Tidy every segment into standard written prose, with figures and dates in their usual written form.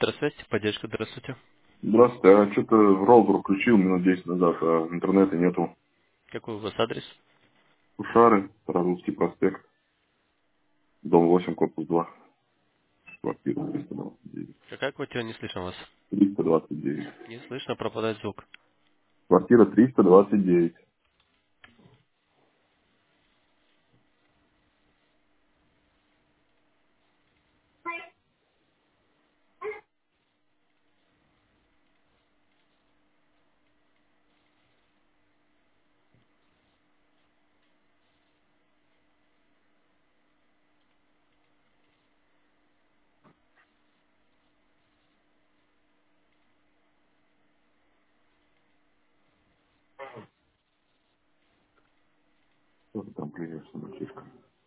Электросвязь, поддержка, здравствуйте. Здравствуйте, а что-то роутер включил минут 10 назад, а интернета нету. Какой у вас адрес? Ушары, Старорусский проспект, дом 8, корпус 2, квартира 329. Какая квартира, не слышно вас? 329. Не слышно, пропадает звук. Квартира 329. Что ты там плюешься, мальчишка?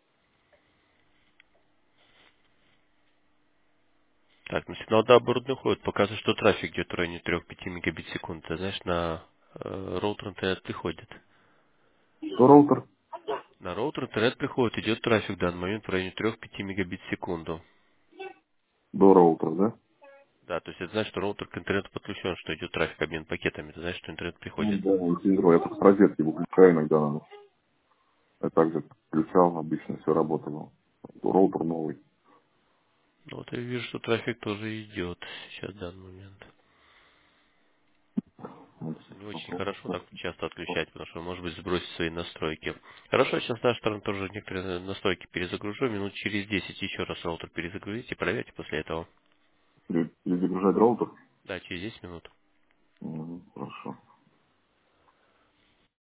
Так, на сигнал да, оборудование уходит. Показывает, что трафик идет в районе 3-5 мегабит в секунду. Ты знаешь, на роутер интернет приходит. Что роутер? На роутер интернет приходит, идет трафик в данный момент в районе 3-5 мегабит в секунду. До роутера, да? Да, то есть это значит, что роутер к интернету подключен, что идет трафик, обмен пакетами. Ты знаешь, что интернет Ну приходит. да, он синдром. Я только с розетки выключаю иногда. Я также включал, обычно все работало. Роутер новый. Ну вот я вижу, что трафик тоже идет сейчас в данный момент. Вот, Не очень хорошо попробуй. так часто отключать, потому что, может быть, сбросить свои настройки. Хорошо, сейчас с нашей стороны тоже некоторые настройки перезагружу. Минут через 10 еще раз роутер перезагрузите, проверьте после этого. Перезагружать роутер? Да, через 10 минут. Хорошо.